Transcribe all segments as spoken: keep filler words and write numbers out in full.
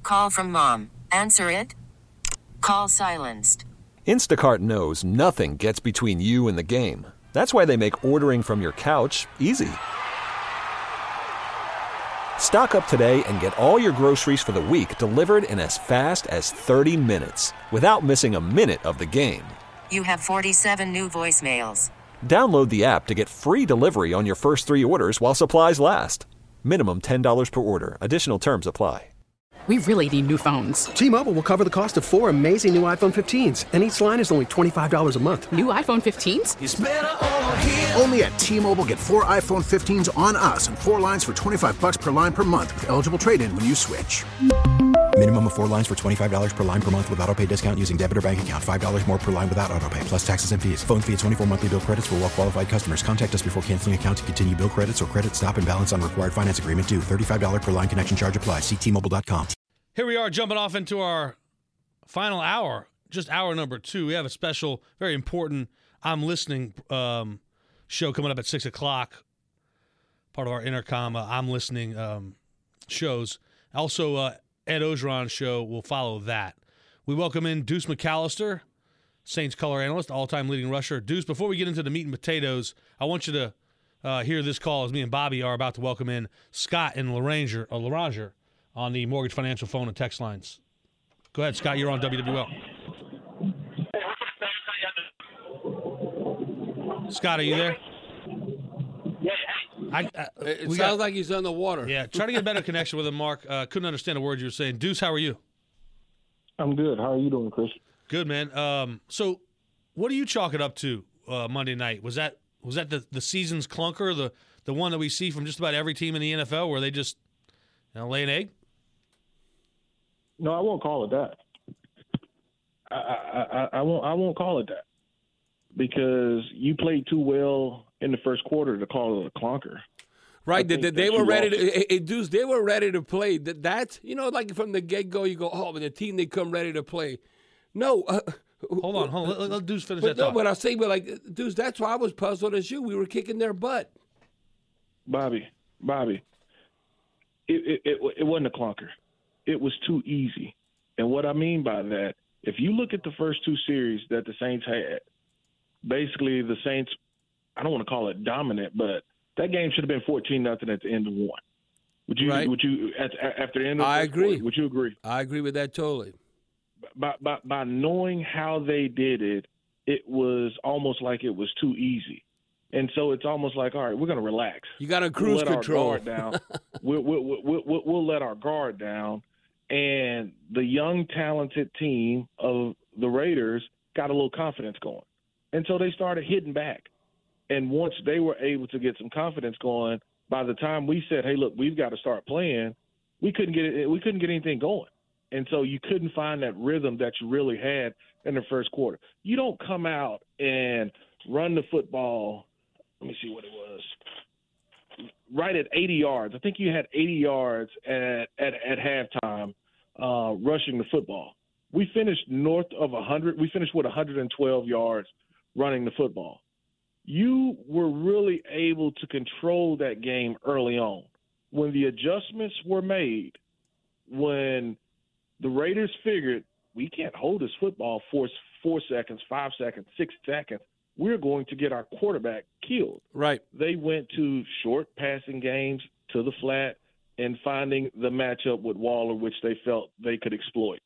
Call from mom. Answer it. Call silenced. Instacart knows nothing gets between you and the game. That's why they make ordering from your couch easy. Stock up today and get all your groceries for the week delivered in as fast as thirty minutes without missing a minute of the game. You have forty-seven new voicemails. Download the app to get free delivery on your first three orders while supplies last. Minimum ten dollars per order. Additional terms apply. We really need new phones. T-Mobile will cover the cost of four amazing new iPhone fifteens, and each line is only twenty-five dollars a month. New iPhone fifteens? It's better over here. Only at T-Mobile, get four iPhone fifteens on us and four lines for twenty-five bucks per line per month with eligible trade-in when you switch. Minimum of four lines for twenty-five dollars per line per month with autopay discount using debit or bank account. five dollars more per line without autopay, plus taxes and fees. Phone fee at twenty-four monthly bill credits for well-qualified customers. Contact us before canceling account to continue bill credits or credit stop and balance on required finance agreement due. thirty-five dollars per line connection charge applies. See T Mobile dot com. Here we are jumping off into our final hour, just hour number two. We have a special, very important I'm Listening um, show coming up at six o'clock, part of our Intercom uh, I'm Listening um, shows. Also, uh, Ed Ogeron's show will follow that. We welcome in Deuce McAllister, Saints color analyst, all-time leading rusher. Deuce, before we get into the meat and potatoes, I want you to uh, hear this call as me and Bobby are about to welcome in Scott and Laranger, uh, Laranger on the Mortgage Financial phone and text lines. Go ahead, Scott. You're on W W L. Scott, are you there? Yeah. I, I, It sounds got, like he's on the water. Yeah, try to get a better connection with him, Mark. Uh, couldn't understand a word you were saying. Deuce, how are you? I'm good. How are you doing, Chris? Good, man. Um, so, what do you chalk it up to uh, Monday night? Was that was that the, the season's clunker, the the one that we see from just about every team in the N F L, where they just you know, lay an egg? No, I won't call it that. I, I, I, I won't. I won't call it that because you played too well in the first quarter to call it a clunker. Right, they, they, they were ready lost. to. It, Deuce, they were ready to play. That, that you know, like from the get go, you go, oh, but the team they come ready to play. No, uh, hold on, hold on. Let, let Deuce finish but, that no, thought. but I say, but like, Deuce, that's why I was puzzled as you. We were kicking their butt. Bobby, Bobby, it, it, it, it wasn't a clunker. It was too easy. And what I mean by that, if you look at the first two series that the Saints had, basically the Saints, I don't want to call it dominant, but that game should have been fourteen nothing at the end of one. Would you? Right. Would you? At, after the end of the I first agree. quarter, would you agree? I agree with that totally. By, by by knowing how they did it, it was almost like it was too easy, and so it's almost like, all right, we're going to relax. You got to We'll cruise let control. our guard down. we'll, we'll, we'll, we'll, we'll let our guard down, and the young, talented team of the Raiders got a little confidence going, and so they started hitting back. And once they were able to get some confidence going, by the time we said, "Hey, look, we've got to start playing," we couldn't get it. We couldn't get anything going, and so you couldn't find that rhythm that you really had in the first quarter. You don't come out and run the football. Let me see what it was. Right at eighty yards. I think you had eighty yards at at, at halftime uh, rushing the football. We finished north of one hundred. We finished with one hundred twelve yards running the football. You were really able to control that game early on. When the adjustments were made, when the Raiders figured we can't hold this football for four seconds, five seconds, six seconds, we're going to get our quarterback killed. Right. They went to short passing games to the flat and finding the matchup with Waller, which they felt they could exploit.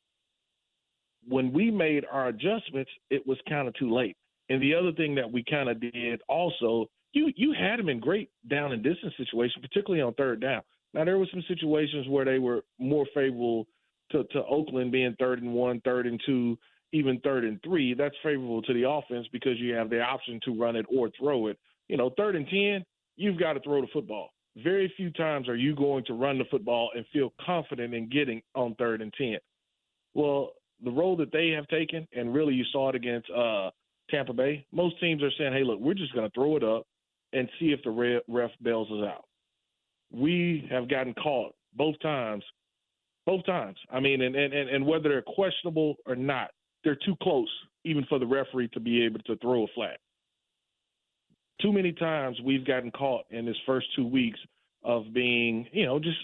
When we made our adjustments, it was kind of too late. And the other thing that we kind of did also, you you had them in great down and distance situations, particularly on third down. Now, there were some situations where they were more favorable to, to Oakland being third and one, third and two, even third and three. That's favorable to the offense because you have the option to run it or throw it. You know, third and ten, you've got to throw the football. Very few times are you going to run the football and feel confident in getting on third and ten. Well, the role that they have taken, and really you saw it against uh, – Tampa Bay, most teams are saying, hey, look, we're just going to throw it up and see if the ref bails us out. We have gotten caught both times, both times. I mean, and, and, and whether they're questionable or not, they're too close even for the referee to be able to throw a flag. Too many times we've gotten caught in this first two weeks of being, you know, just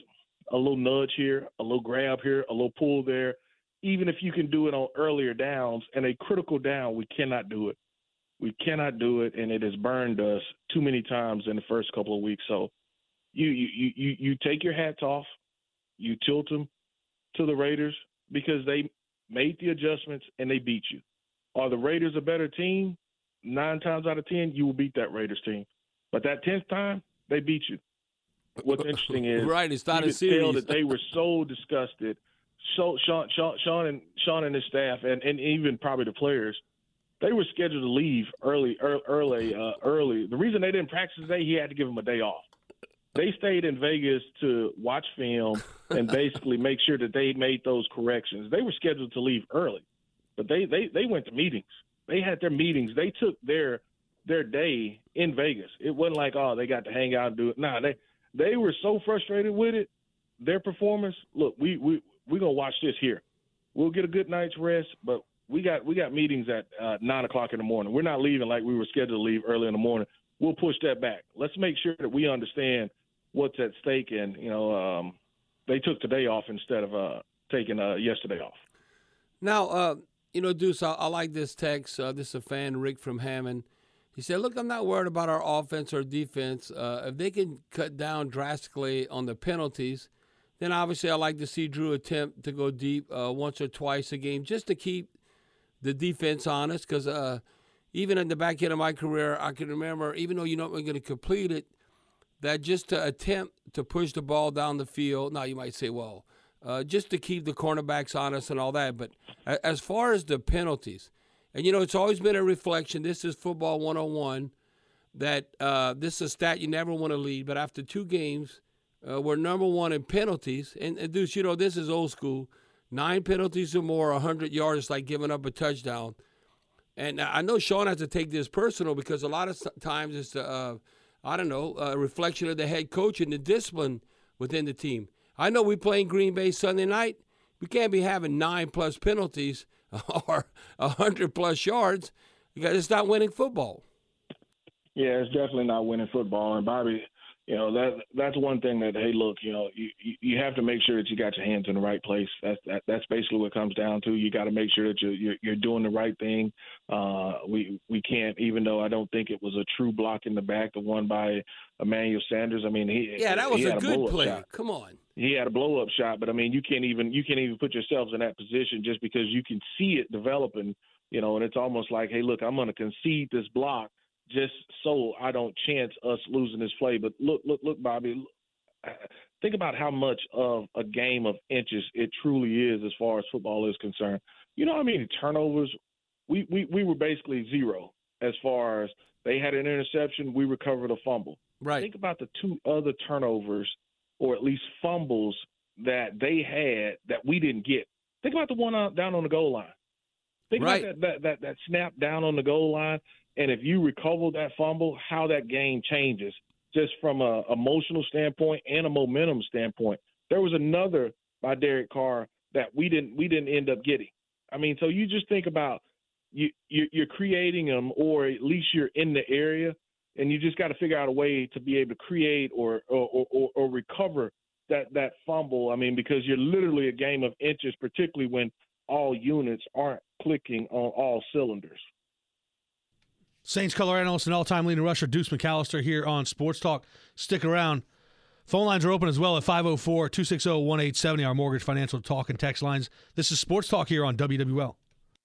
a little nudge here, a little grab here, a little pull there. Even if you can do it on earlier downs and a critical down, we cannot do it. We cannot do it, and it has burned us too many times in the first couple of weeks. So you you you you take your hats off, you tilt them to the Raiders because they made the adjustments and they beat you. Are the Raiders a better team? Nine times out of ten, you will beat that Raiders team. But that tenth time, they beat you. What's interesting is right, it's not you a could series. tell that they were so disgusted. So Sean, Sean, Sean, and Sean and his staff, and, and even probably the players, they were scheduled to leave early, early, early, uh, early. The reason they didn't practice today, he had to give them a day off. They stayed in Vegas to watch film and basically make sure that they made those corrections. They were scheduled to leave early, but they, they, they went to meetings. They had their meetings. They took their their day in Vegas. It wasn't like, oh, they got to hang out and do it. Nah, they they were so frustrated with it, their performance. Look, we we we're gonna watch this here. We'll get a good night's rest, but we got we got meetings at uh, nine o'clock in the morning. We're not leaving like we were scheduled to leave early in the morning. We'll push that back. Let's make sure that we understand what's at stake, and you know, um, they took today off instead of uh, taking uh, yesterday off. Now, uh, you know, Deuce, I, I like this text. Uh, this is a fan, Rick from Hammond. He said, look, I'm not worried about our offense or defense. Uh, if they can cut down drastically on the penalties, then obviously I like to see Drew attempt to go deep uh, once or twice a game just to keep the defense honest, because uh, even in the back end of my career, I can remember, even though you're not going to complete it, that just to attempt to push the ball down the field, now you might say, well, uh, just to keep the cornerbacks honest and all that. But as far as the penalties, and, you know, it's always been a reflection, this is football one oh one, that uh, this is a stat you never want to lead, but after two games, uh, we're number one in penalties. And, and, Deuce, you know, this is old school. Nine penalties or more, one hundred yards, is like giving up a touchdown. And I know Sean has to take this personal because a lot of times it's, uh, I don't know, a reflection of the head coach and the discipline within the team. I know we play in Green Bay Sunday night. We can't be having nine-plus penalties or one hundred-plus yards because it's not winning football. Yeah, it's definitely not winning football. And, Bobby, you know, that that's one thing that, hey, look, you know, you, you have to make sure that you got your hands in the right place. That's that, that's basically what it comes down to. You got to make sure that you're, you're, you're doing the right thing. Uh, we we can't, even though I don't think it was a true block in the back, the one by Emmanuel Sanders. I mean, he yeah, that was he a had a good play. Shot. Come on. He had a blow-up shot, but I mean, you can't even you can't even put yourselves in that position just because you can see it developing, you know. And it's almost like, hey, look, I'm going to concede this block just so I don't chance us losing this play. But look, look, look, Bobby, think about how much of a game of inches it truly is as far as football is concerned. You know how many turnovers? We we we were basically zero as far as they had an interception, we recovered a fumble. Right. Think about the two other turnovers, or at least fumbles, that they had that we didn't get. Think about the one out, down on the goal line. Think right. about that, that, that, that snap down on the goal line, and if you recover that fumble, how that game changes just from a emotional standpoint and a momentum standpoint. There was another by Derek Carr that we didn't we didn't end up getting. I mean, so you just think about you, you you're creating them, or at least you're in the area, and you just got to figure out a way to be able to create or or, or, or recover that, that fumble. I mean, because you're literally a game of inches, particularly when all units aren't clicking on all cylinders. Saints color analyst and all-time leading rusher Deuce McAllister here on Sports Talk. Stick around. Phone lines are open as well at five oh four, two six oh, one eight seven oh, our mortgage financial talk and text lines. This is Sports Talk here on W W L.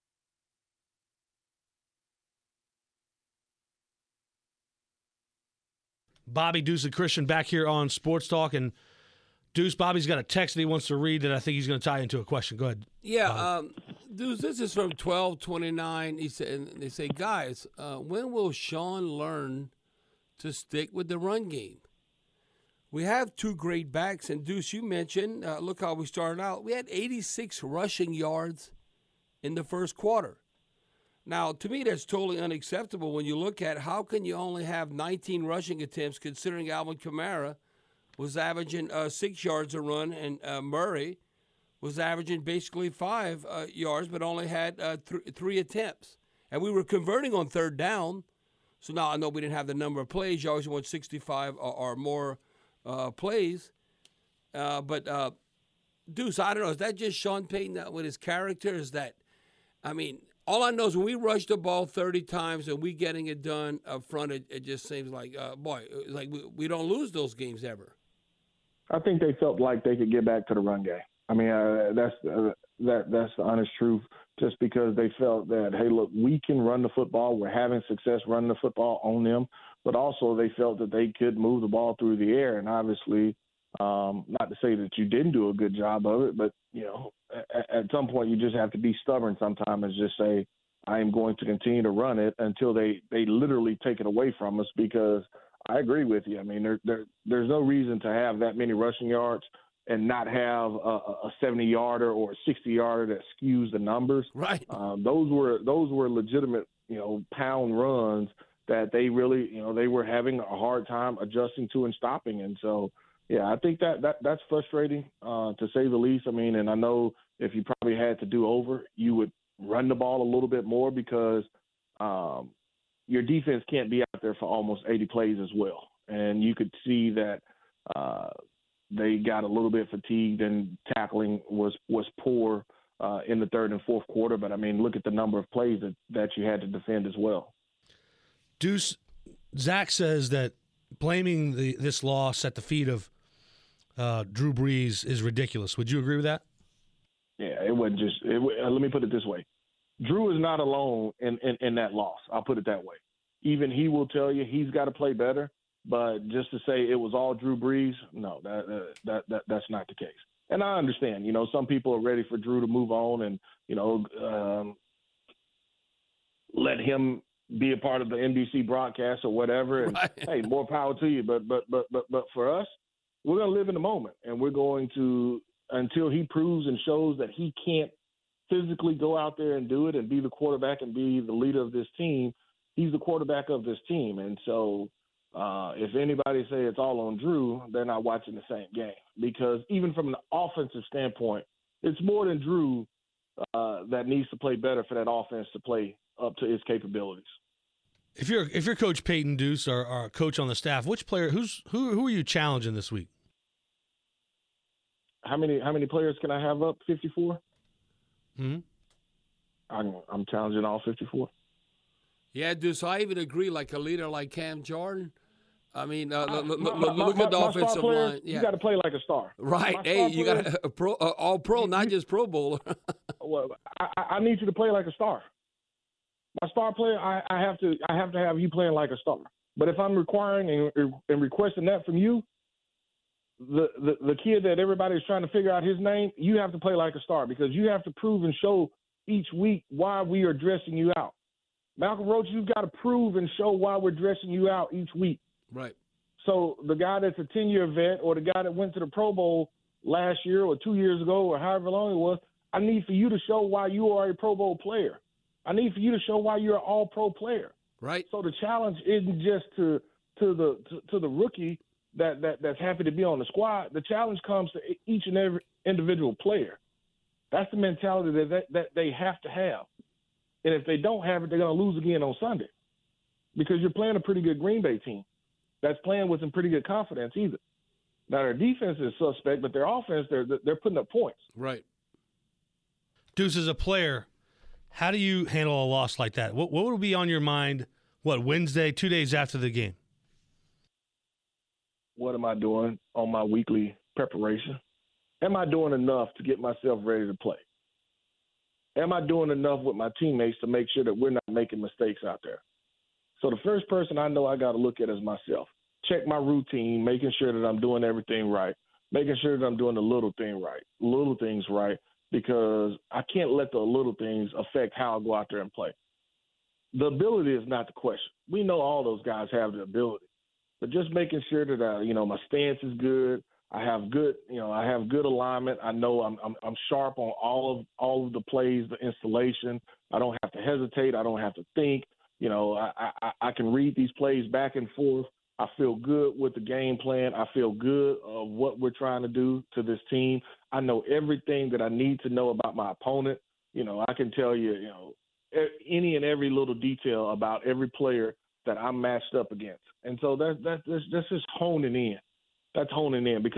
Bobby, Deuce, and Christian back here on Sports Talk. And Deuce, Bobby's got a text that he wants to read that I think he's going to tie into a question. Go ahead. Yeah, um, Deuce, this is from twelve twenty-nine. He said, they say, guys, uh, when will Sean learn to stick with the run game? We have two great backs, and Deuce, you mentioned, uh, look how we started out. We had eighty-six rushing yards in the first quarter. Now, to me, that's totally unacceptable when you look at how can you only have nineteen rushing attempts considering Alvin Kamara was averaging uh, six yards a run, and uh, Murray was averaging basically five uh, yards but only had uh, th- three attempts. And we were converting on third down. So now I know we didn't have the number of plays. You always want sixty-five or, or more uh, plays. Uh, but uh, Deuce, I don't know. Is that just Sean Payton uh, with his character? Is that, I mean, all I know is when we rush the ball thirty times and we getting it done up front, it, it just seems like, uh, boy, like we, we don't lose those games ever. I think they felt like they could get back to the run game. I mean, uh, that's uh, that that's the honest truth. Just because they felt that, hey, look, we can run the football. We're having success running the football on them. But also they felt that they could move the ball through the air. And obviously, um, not to say that you didn't do a good job of it, but, you know, at, at some point you just have to be stubborn sometimes and just say, I am going to continue to run it until they, they literally take it away from us, because I agree with you. I mean, there, there there's no reason to have that many rushing yards and not have a, a seventy-yarder or a sixty-yarder that skews the numbers. Right. Um, those were those were legitimate, you know, pound runs that they really, you know, they were having a hard time adjusting to and stopping. And so, yeah, I think that, that that's frustrating, uh, to say the least. I mean, and I know if you probably had to do over, you would run the ball a little bit more, because um, your defense can't be out there for almost eighty plays as well. And you could see that uh, they got a little bit fatigued, and tackling was, was poor uh, in the third and fourth quarter. But, I mean, look at the number of plays that, that you had to defend as well. Deuce, Zach says that blaming the this loss at the feet of uh, Drew Brees is ridiculous. Would you agree with that? Yeah, it wasn't just it, – let me put it this way. Drew is not alone in, in, in that loss. I'll put it that way. Even he will tell you he's got to play better. But just to say it was all Drew Brees, no, that, that that that's not the case. And I understand, you know, some people are ready for Drew to move on and, you know, um, let him be a part of the N B C broadcast or whatever. And Right. hey, more power to you. But but but but but for us, we're going to live in the moment, and we're going to, until he proves and shows that he can't physically go out there and do it and be the quarterback and be the leader of this team. He's the quarterback of this team, and so. Uh, if anybody say it's all on Drew, they're not watching the same game, because even from an offensive standpoint, it's more than Drew uh, that needs to play better for that offense to play up to its capabilities. If you're if you're Coach Payton, Deuce, or, or a coach on the staff, which player who's who who are you challenging this week? How many how many players can I have up? fifty-four. Hmm. I'm, I'm challenging all fifty-four. Yeah, dude. So I even agree, like a leader like Cam Jordan. I mean, uh, Uh, look, my- look, my- look my- at the my offensive star players, line. Yeah. You got to play like a star. Right. My Hey, star you players- got a pro, uh, all pro, not just Pro Bowler. Well, I, I need you to play like a star. My star player, I, I have to, I have to have you playing like a star. But if I'm requiring and, and requesting that from you, the, the the kid that everybody's trying to figure out his name, you have to play like a star, because you have to prove and show each week why we are dressing you out. Malcolm Roach, you've got to prove and show why we're dressing you out each week. Right. So the guy that's a ten-year vet, or the guy that went to the Pro Bowl last year or two years ago or however long it was, I need for you to show why you are a Pro Bowl player. I need for you to show why you're an all-pro player. Right. So the challenge isn't just to to the to, to the rookie that, that that's happy to be on the squad. The challenge comes to each and every individual player. That's the mentality that that, that they have to have. And if they don't have it, they're going to lose again on Sunday, because you're playing a pretty good Green Bay team that's playing with some pretty good confidence either. Now, their defense is suspect, but their offense, they're they're putting up points. Right. Deuce, as a player, how do you handle a loss like that? What what would be on your mind, what, Wednesday, two days after the game? What am I doing on my weekly preparation? Am I doing enough to get myself ready to play? Am I doing enough with my teammates to make sure that we're not making mistakes out there? So the first person I know I got to look at is myself. Check my routine, making sure that I'm doing everything right, making sure that I'm doing the little thing right, little things right, because I can't let the little things affect how I go out there and play. The ability is not the question. We know all those guys have the ability, but just making sure that I, you know, my stance is good. I have good, you know, I have good alignment. I know I'm, I'm I'm sharp on all of all of the plays, the installation. I don't have to hesitate. I don't have to think. You know, I, I, I can read these plays back and forth. I feel good with the game plan. I feel good of what we're trying to do to this team. I know everything that I need to know about my opponent. You know, I can tell you, you know, any and every little detail about every player that I'm matched up against. And so that, that, that's, that's just honing in. That's honing in, because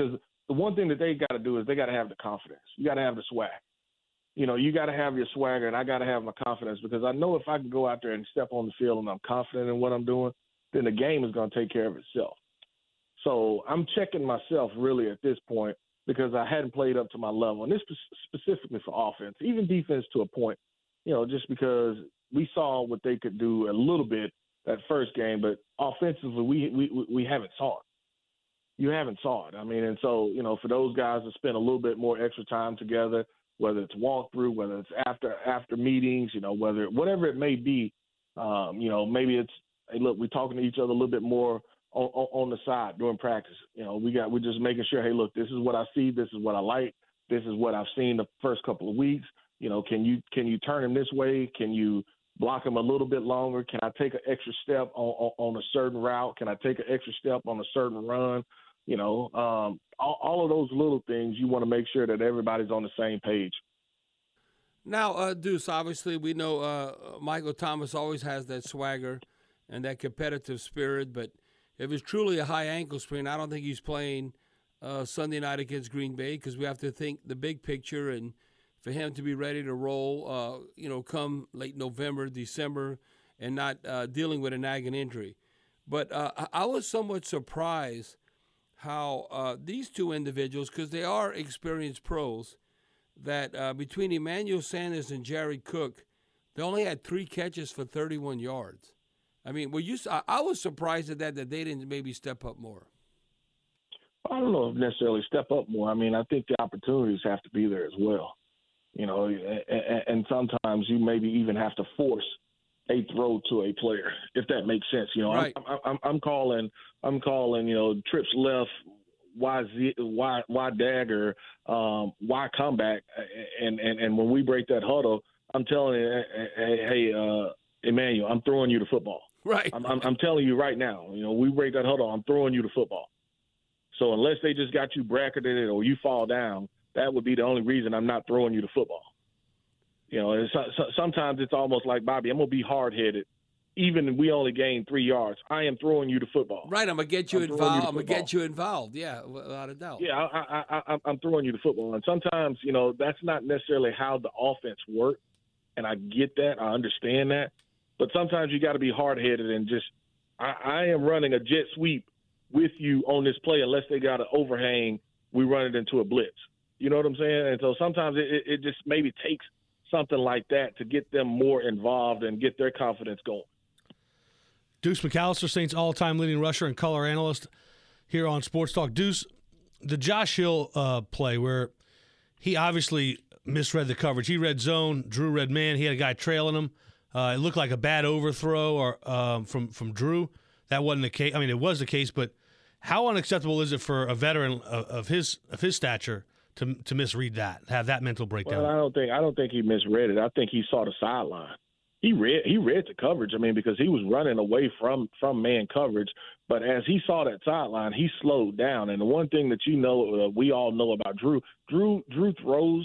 the one thing that they got to do is they got to have the confidence. You got to have the swag. You know, you got to have your swagger, and I got to have my confidence, because I know if I can go out there and step on the field and I'm confident in what I'm doing, then the game is going to take care of itself. So I'm checking myself really at this point, because I hadn't played up to my level, and this specifically for offense, even defense to a point, you know, just because we saw what they could do a little bit that first game, but offensively we we we haven't saw it. You haven't saw it. I mean, and so, you know, for those guys to spend a little bit more extra time together, whether it's walkthrough, whether it's after after meetings, you know, whether whatever it may be, um, you know, maybe it's, hey, look, we're talking to each other a little bit more on, on the side during practice. You know, we got we're just making sure, hey, look, this is what I see, this is what I like, this is what I've seen the first couple of weeks. You know, can you can you turn him this way? Can you block him a little bit longer? Can I take an extra step on, on, on a certain route? Can I take an extra step on a certain run? You know, um, all, all of those little things, you want to make sure that everybody's on the same page. Now, uh, Deuce, obviously we know uh, Michael Thomas always has that swagger and that competitive spirit, but if it's truly a high ankle sprain, I don't think he's playing uh, Sunday night against Green Bay, because we have to think the big picture, and for him to be ready to roll, uh, you know, come late November, December, and not uh, dealing with a nagging injury. But uh, I was somewhat surprised how uh, these two individuals, because they are experienced pros, that uh, between Emmanuel Sanders and Jared Cook, they only had three catches for thirty-one yards. I mean, were you? I, I was surprised at that, that they didn't maybe step up more. I don't know if necessarily step up more. I mean, I think the opportunities have to be there as well. You know, and, and sometimes you maybe even have to force a throw to a player, if that makes sense. You know, right. I'm, I'm, I'm calling, I'm calling, you know, trips left, Y Z, Y, Y dagger, um, Y comeback, and, and, and when we break that huddle, I'm telling you, hey, hey uh, Emmanuel, I'm throwing you the football. Right. I'm, I'm, I'm telling you right now, you know, we break that huddle, I'm throwing you the football. So unless they just got you bracketed or you fall down, that would be the only reason I'm not throwing you the football. You know, it's, sometimes it's almost like, Bobby, I'm going to be hard-headed. Even if we only gain three yards, I am throwing you the football. Right, I'm going to get you I'm involved. You I'm going to get you involved, yeah, without a doubt. Yeah, I, I, I, I'm throwing you the football. And sometimes, you know, that's not necessarily how the offense works, and I get that. I understand that. But sometimes you got to be hard-headed and just I, I am running a jet sweep with you on this play unless they got an overhang, we run it into a blitz. You know what I'm saying? And so sometimes it, it just maybe takes something like that to get them more involved and get their confidence going. Deuce McAllister, Saints all-time leading rusher and color analyst here on Sports Talk. Deuce, the Josh Hill uh, play where he obviously misread the coverage. He read zone, Drew read man. He had a guy trailing him. Uh, it looked like a bad overthrow or um, from, from Drew. That wasn't the case. I mean, it was the case, but how unacceptable is it for a veteran of, of his of his stature to to misread that, have that mental breakdown? Well, I don't think I don't think he misread it. I think he saw the sideline. He read he read the coverage. I mean, because he was running away from from man coverage, but as he saw that sideline, he slowed down. And the one thing that you know, uh, we all know about Drew, Drew Drew throws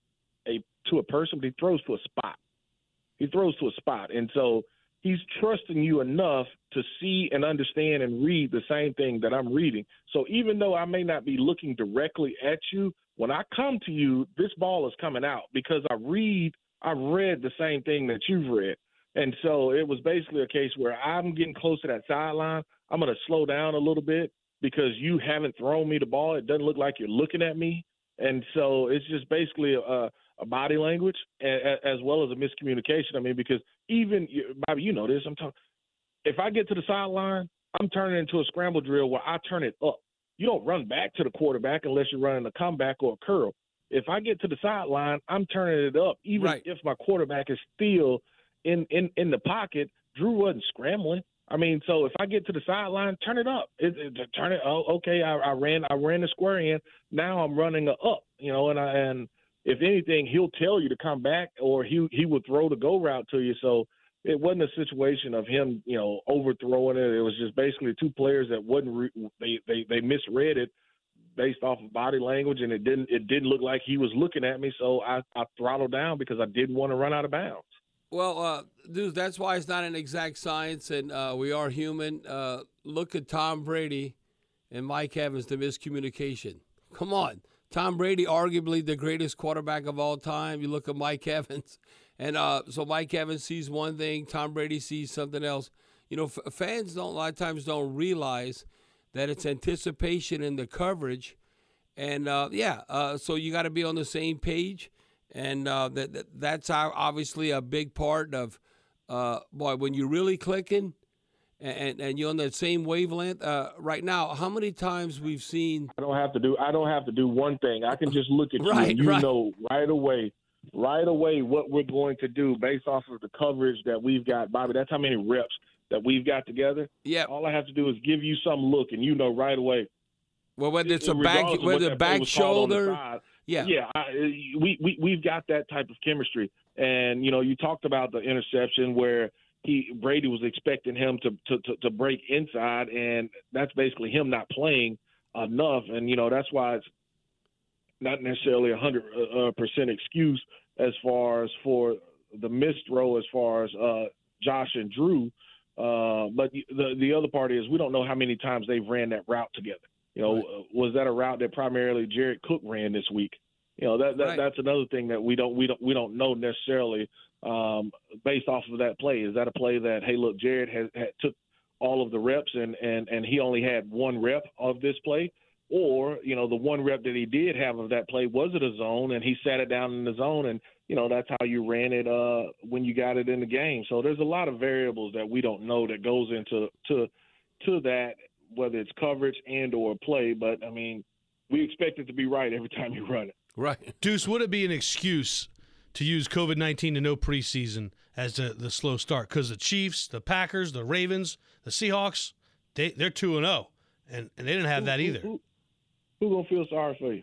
a to a person, but he throws to a spot. He throws to a spot, and so he's trusting you enough to see and understand and read the same thing that I'm reading. So even though I may not be looking directly at you, when I come to you, this ball is coming out because I read, I've read the same thing that you've read. And so it was basically a case where I'm getting close to that sideline. I'm going to slow down a little bit because you haven't thrown me the ball. It doesn't look like you're looking at me. And so it's just basically a, a body language as well as a miscommunication. I mean, because even, Bobby, you know this, I'm talking, if I get to the sideline, I'm turning into a scramble drill where I turn it up. You don't run back to the quarterback unless you're running a comeback or a curl. If I get to the sideline, I'm turning it up, even right. if my quarterback is still in, in, in the pocket. Drew wasn't scrambling. I mean, so if I get to the sideline, turn it up. It, it, turn it. Oh, okay. I, I ran. I ran the square in. Now I'm running a up. You know, and I, and if anything, he'll tell you to come back, or he he would throw the go route to you. So it wasn't a situation of him, you know, overthrowing it. It was just basically two players that wasn't re- they, they they misread it based off of body language, and it didn't it didn't look like he was looking at me. So I, I throttled down because I didn't want to run out of bounds. Well, uh, dude, that's why it's not an exact science, and uh, we are human. Uh, look at Tom Brady and Mike Evans, the miscommunication. Come on. Tom Brady, arguably the greatest quarterback of all time. You look at Mike Evans. And uh, so Mike Evans sees one thing, Tom Brady sees something else. You know, f- fans don't a lot of times don't realize that it's anticipation in the coverage. And, uh, yeah, uh, so you got to be on the same page. And uh, that, that that's our, obviously a big part of, uh, boy, when you're really clicking and, and you're on that same wavelength. Uh, right now, how many times we've seen – I don't have to do I don't have to do one thing. I can just look at you right, and you right. know right away – right away what we're going to do based off of the coverage that we've got, Bobby. That's how many reps that we've got together. Yeah. All I have to do is give you some look, and you know right away. Well, whether it's a back, whether a back shoulder. Yeah. Yeah, I, we, we, we've got that type of chemistry. And, you know, you talked about the interception where he Brady was expecting him to, to, to, to break inside, and that's basically him not playing enough. And, you know, that's why it's not necessarily a hundred percent excuse as far as for the missed throw as far as uh, Josh and Drew. Uh, but the the other part is we don't know how many times they've ran that route together. You know, right. was that a route that primarily Jared Cook ran this week? You know, that, that right. that's another thing that we don't we don't we don't know necessarily um, based off of that play. Is that a play that, hey, look, Jared has had, took all of the reps and, and, and he only had one rep of this play? Or, you know, the one rep that he did have of that play, was it a zone, and he sat it down in the zone, and, you know, that's how you ran it uh, when you got it in the game. So there's a lot of variables that we don't know that goes into to to that, whether it's coverage and or play. But, I mean, we expect it to be right every time you run it. Right. Deuce, would it be an excuse to use COVID nineteen and no preseason as the, the slow start? Because the Chiefs, the Packers, the Ravens, the Seahawks, they, they're two and oh, and and they didn't have that either. Who, who, Who's going to feel sorry for you?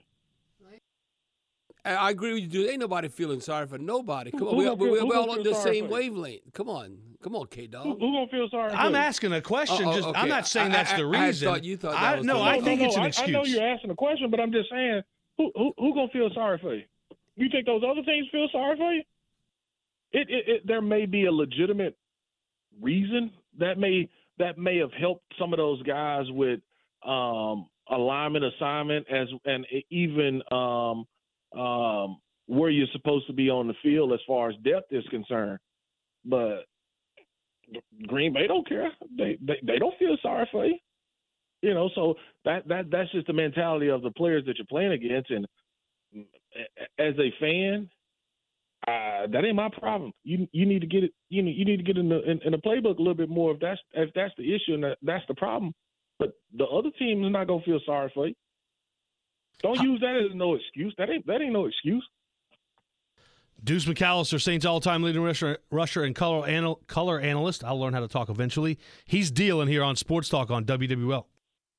I agree with you, dude. Ain't nobody feeling sorry for nobody. Come on, who, we, who we, feel, we're all on the same for wavelength. Come on. Come on, K-Dog. Who's who going to feel sorry for I'm you? asking a question. Oh, oh, just okay. I'm not saying I, that's I, the I, reason. I thought you thought that I, was no, the I no, think no, it's an I, excuse. I know you're asking a question, but I'm just saying, who who, who going to feel sorry for you? You think those other teams feel sorry for you? It, it, it there may be a legitimate reason that may that may have helped some of those guys with um, alignment, assignment, as and even um, um, where you're supposed to be on the field as far as depth is concerned. But Green Bay don't care. They they, they don't feel sorry for you. You know, so that, that that's just the mentality of the players that you're playing against. And as a fan, uh, that ain't my problem. You you need to get it. You know, you need to get in the in, in the playbook a little bit more if that's if that's the issue and that, that's the problem. But the other team is not gonna feel sorry for you. Don't use that as no excuse. That ain't that ain't no excuse. Deuce McAllister, Saints all-time leading rusher, rusher and color anal, color analyst. I'll learn how to talk eventually. He's dealing here on Sports Talk on W W L.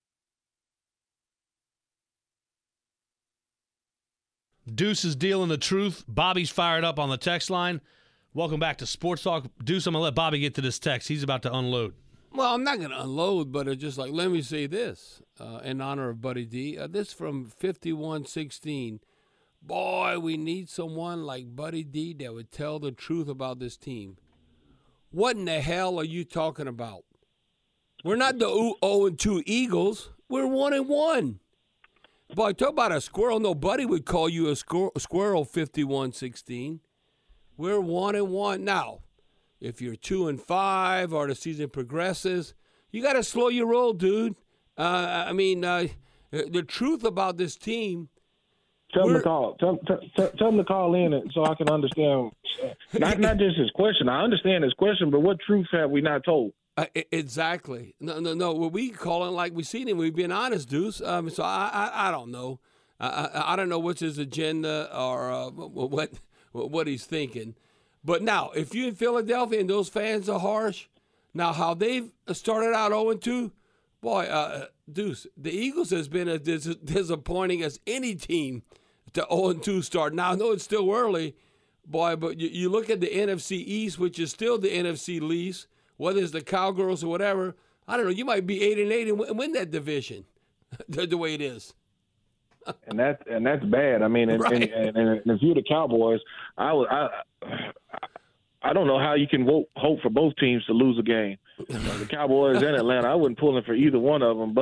Deuce is dealing the truth. Bobby's fired up on the text line. Welcome back to Sports Talk. Deuce, I'm going to let Bobby get to this text. He's about to unload. Well, I'm not going to unload, but it's just like, let me say this uh, in honor of Buddy D. Uh, this from fifty-one sixteen. Boy, we need someone like Buddy D that would tell the truth about this team. What in the hell are you talking about? We're not the oh and two Eagles. We're one and one. Boy, talk about a squirrel. Nobody would call you a squirrel, fifty-one sixteen. We're one and one. Now, if you're two and five or the season progresses, you got to slow your roll, dude. Uh, I mean, uh, the truth about this team. Tell him to call. Tell, tell, tell him to call in so I can understand. Not not just his question. I understand his question, but what truth have we not told? Uh, exactly. No, no, no. Well, we call it like we seen him. We've been honest, Deuce. Um, so I, I, I don't know. I, I, I don't know what's his agenda or uh, what, what he's thinking. But now, if you're in Philadelphia and those fans are harsh, now how they've started out oh and two, boy, uh, Deuce, the Eagles has been as dis- disappointing as any team to oh and two start. Now, I know it's still early, boy, but you, you look at the N F C East, which is still the N F C least, whether it's the Cowgirls or whatever, I don't know, you might be eight and eight and win, win that division the, the way it is. and that's and that's bad. I mean, and, right. and, and, and if you're the Cowboys, I would I, I don't know how you can vote, hope for both teams to lose a game. You know, the Cowboys and Atlanta, I wouldn't pull in for either one of them. But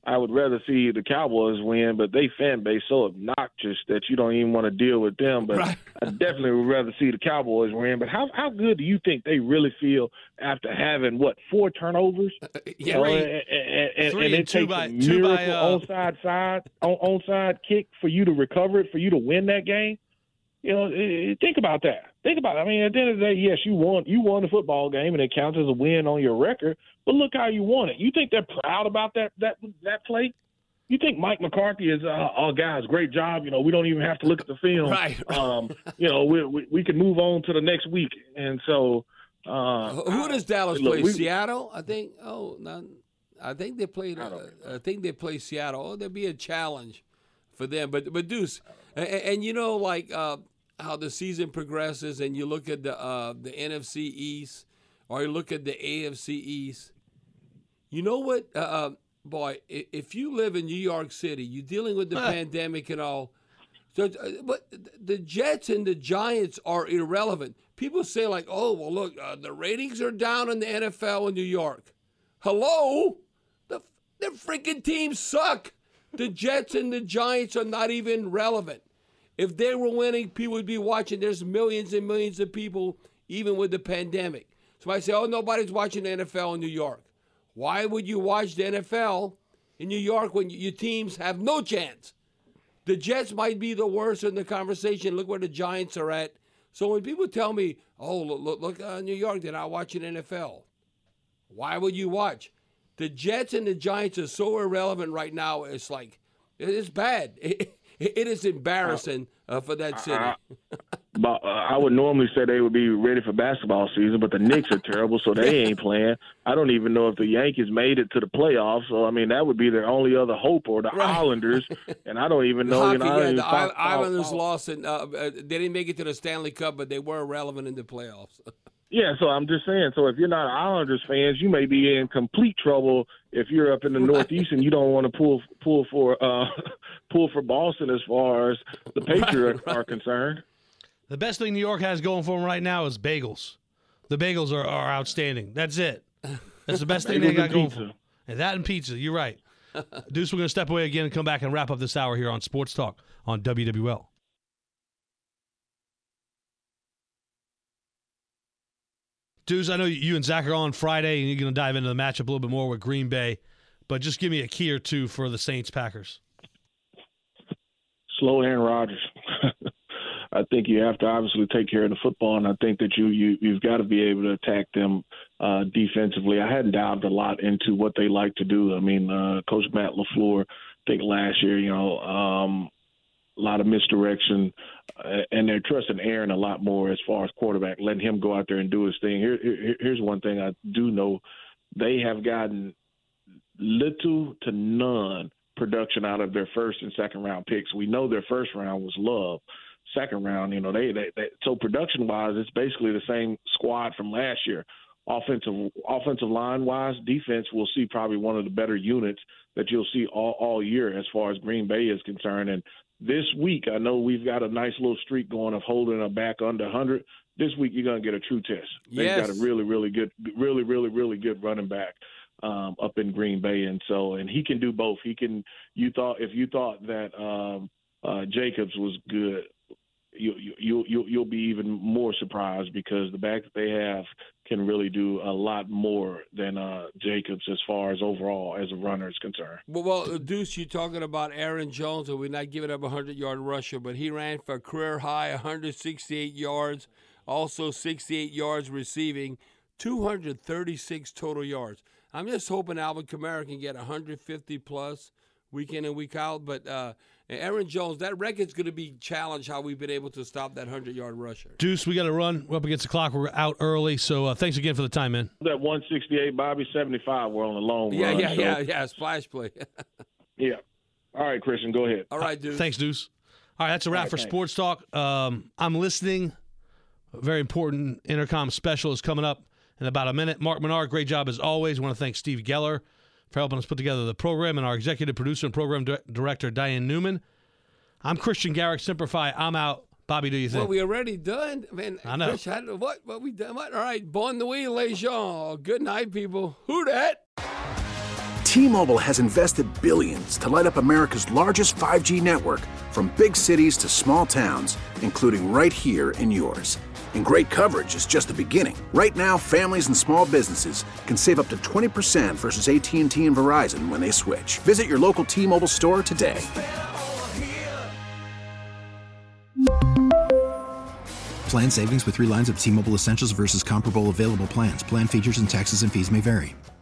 I would rather see the Cowboys win, but they fan base so obnoxious that you don't even want to deal with them. But right. I definitely would rather see the Cowboys win. But how how good do you think they really feel after having, what, four turnovers? Uh, yeah, uh, and, and, and, Three and it and two takes by, a two miracle by, uh, onside side, on, onside kick for you to recover it, for you to win that game? You know, think about that. Think about it. I mean, at the end of the day, yes, you won. You won the football game, and it counts as a win on your record. But look how you won it. You think they're proud about that that that play? You think Mike McCarthy is, uh, oh, guys, great job. You know, we don't even have to look at the film. Right. Um, you know, we, we we can move on to the next week. And so, uh, who does Dallas look, play? we, Seattle, I think. Oh, no, I think they played. Uh, I, I think they play Seattle. Oh, there'd be a challenge for them. But but Deuce, and, and you know, like. Uh, how the season progresses, and you look at the uh, the N F C East, or you look at the A F C East. You know what, uh, boy? If you live in New York City, you're dealing with the uh. pandemic and all. So, but the Jets and the Giants are irrelevant. People say like, "Oh, well, look, uh, the ratings are down in the N F L in New York." Hello, the the freaking teams suck. The Jets and the Giants are not even relevant. If they were winning, people would be watching. There's millions and millions of people, even with the pandemic. So I say, oh, nobody's watching the N F L in New York. Why would you watch the N F L in New York when your teams have no chance? The Jets might be the worst in the conversation. Look where the Giants are at. So when people tell me, oh, look, look, look uh, New York, they're not watching N F L. Why would you watch? The Jets and the Giants are so irrelevant right now. It's like, it's bad. It is embarrassing uh, for that city. I, but, uh, I would normally say they would be ready for basketball season, but the Knicks are terrible, so they ain't playing. I don't even know if the Yankees made it to the playoffs. So, I mean, that would be their only other hope, or the right. Islanders. And I don't even know. Hockey, you know, yeah, even the follow, Islanders follow. lost, and uh, uh, they didn't make it to the Stanley Cup, but they were relevant in the playoffs. Yeah, so I'm just saying, so if you're not Islanders fans, you may be in complete trouble if you're up in the right. Northeast and you don't want to pull pull for uh, pull for Boston as far as the Patriots right, right. are concerned. The best thing New York has going for them right now is bagels. The bagels are, are outstanding. That's it. That's the best thing they got going for them. And that and pizza. You're right. Deuce, we're going to step away again and come back and wrap up this hour here on Sports Talk on W W L. Deuce, I know you and Zach are on Friday, and you're going to dive into the matchup a little bit more with Green Bay, but just give me a key or two for the Saints-Packers. Slow Aaron Rodgers. I think you have to obviously take care of the football, and I think that you, you, you've got to be able to attack them uh, defensively. I hadn't dived a lot into what they like to do. I mean, uh, Coach Matt LaFleur, I think last year, you know, um, a lot of misdirection, uh, and they're trusting Aaron a lot more as far as quarterback, letting him go out there and do his thing. Here, here, here's one thing I do know. They have gotten little to none production out of their first and second round picks. We know their first round was Love. Second round, you know, they, they, they so production-wise, it's basically the same squad from last year. Offensive offensive line-wise, defense, we'll see probably one of the better units that you'll see all, all year as far as Green Bay is concerned. And this week, I know we've got a nice little streak going of holding a back under one hundred. This week, you're going to get a true test. Yes. They've got a really, really good, really, really, really good running back um, up in Green Bay, and so and he can do both. He can. You thought if you thought that um, uh, Jacobs was good, you you you you'll be even more surprised because the back that they have can really do a lot more than uh, Jacobs as far as overall as a runner is concerned. Well, well, Deuce, you're talking about Aaron Jones, and we're not giving up a hundred-yard rusher, but he ran for a career high one hundred sixty-eight yards, also sixty-eight yards receiving, two hundred thirty-six total yards. I'm just hoping Alvin Kamara can get one hundred fifty plus week in and week out, but uh, Aaron Jones, that record's going to be challenged how we've been able to stop that hundred-yard rusher. Deuce, we got to run. We're up against the clock. We're out early, so uh, thanks again for the time, man. That one sixty-eight, Bobby, seventy-five, we're on the long yeah, run. Yeah, so. yeah, yeah, splash play. Yeah. All right, Christian, go ahead. All right, Deuce. Thanks, Deuce. All right, that's a wrap right, for thanks. Sports Talk. Um, I'm listening. A very important Intercom special is coming up in about a minute. Mark Menard, great job as always. I want to thank Steve Geller for helping us put together the program, and our executive producer and program di- director, Diane Newman. I'm Christian Garrick, Semper Fi. I'm out. Bobby, do you think? Well, we already done. Man, I know. Chris, had, what? What we done? What? All right, bon nuit, les gens. Good night, people. Who dat? T-Mobile has invested billions to light up America's largest five G network, from big cities to small towns, including right here in yours. And great coverage is just the beginning. Right now, families and small businesses can save up to twenty percent versus A T and T and Verizon when they switch. Visit your local T-Mobile store today. Plan savings with three lines of T-Mobile Essentials versus comparable available plans. Plan features and taxes and fees may vary.